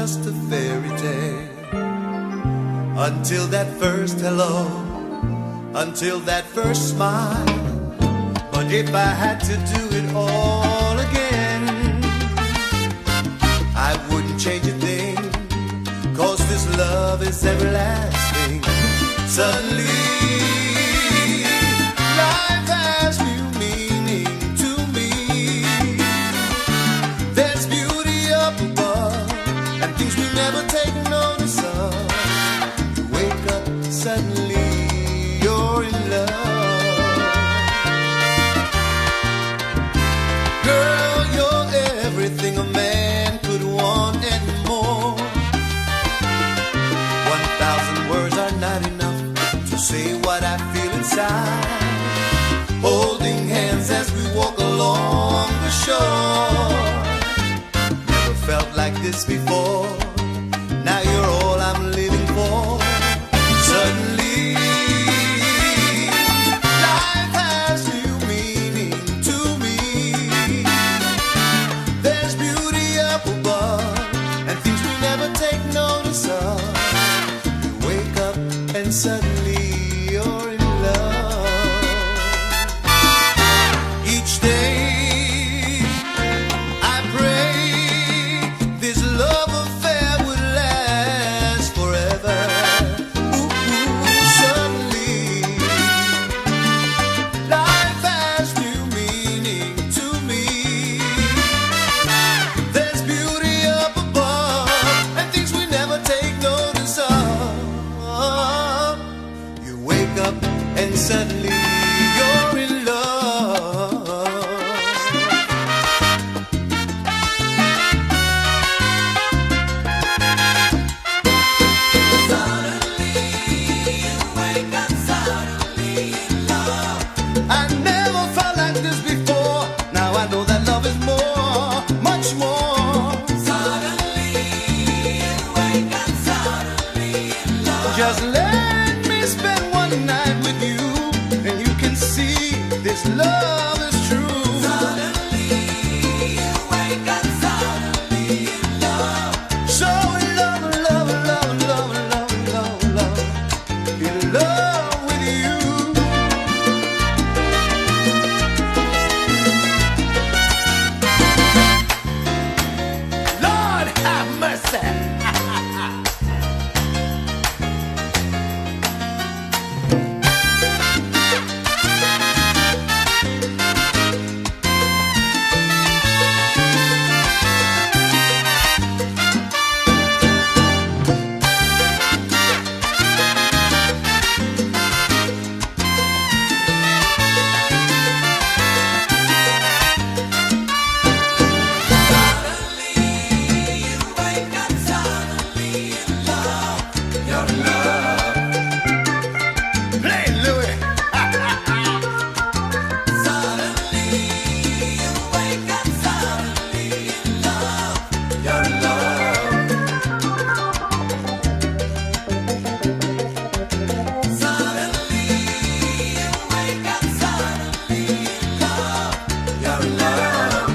just a fairy tale. Until that first hello, until that first smile. But if I had to do it all again, I wouldn't change a thing, 'cause this love is everlasting. Suddenly life has new meaning to me. There's beauty up above and things we never take notice of. You wake up, suddenly you're in love. Girl, you're everything a man could want and more. 1,000 words are not enough to say what I feel inside. Holding hands as we walk along the shore. Never felt like this before. Now you're all I'm living for. Suddenly life has new meaning to me. There's beauty up above and things we never take notice of. You wake up and suddenly you're in love. Each day I pray this love affair would last forever. Ooh, suddenly life has new meaning to me. There's beauty up above and things we never take notice of. You wake up and suddenly you're in love. I never felt like this before. Now I know that love is more, much more. Just let me spend one night with you, and you can see this love is true. So in love, love, love, love, love, love, love. In love with you. Lord have mercy. Play Louis. Your love. Your love.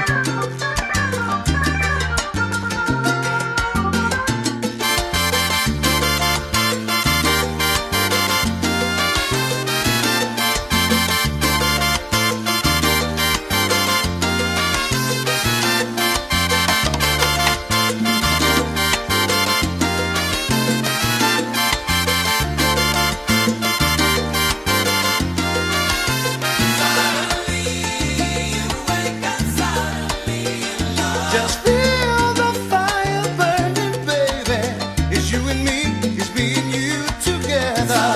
Just feel the fire burning, baby. It's you and me, it's me and you together.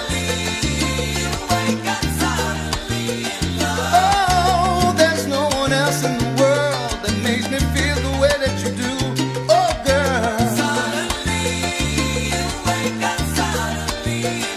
Oh, there's no one else in the world that makes me feel the way that you do. Oh, girl.